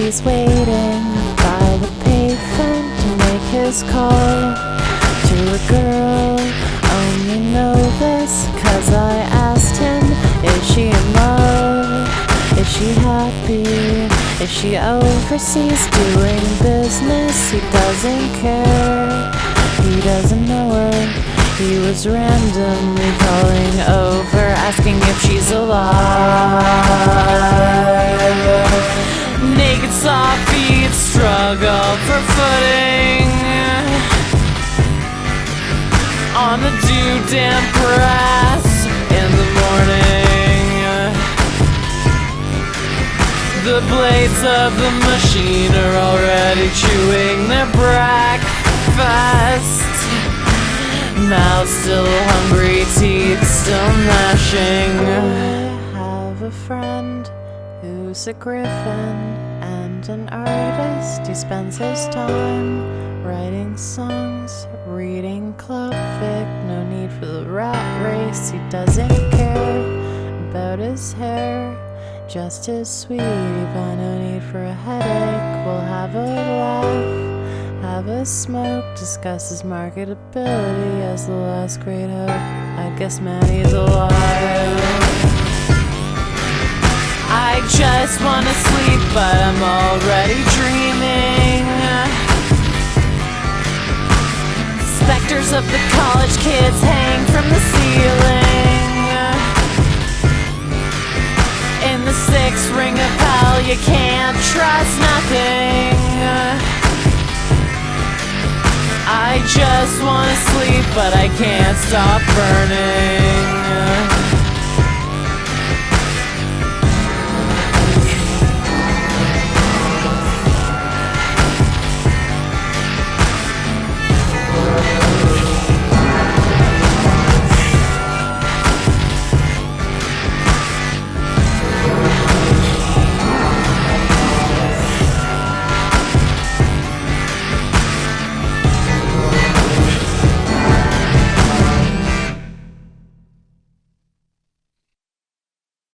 he's waiting by the pavement to make his call to a girl. Only know this 'cause I asked him, is she in love? Is she happy? Is she overseas doing business? He doesn't care. He doesn't know her. He was randomly calling over, asking if she's alive. Naked soft feet struggle for footing on the dew-damp grass in the morning. The blades of the machine are already chewing their breakfast. Mouth still hungry, teeth still gnashing. I have a friend who's a griffin and an artist. He spends his time writing songs, reading club fic. No need for the rat race. He doesn't care about his hair, just his sweetie pie. No need for a headache. We'll have a laugh, have a smoke, discuss his marketability as the last great hope. I guess Maddie's alive. I just wanna sleep, but I'm already dreaming. Specters of the college kids hang from the ceiling. In the sixth ring of hell, you can't trust nothing. I just wanna sleep, but I can't stop burning.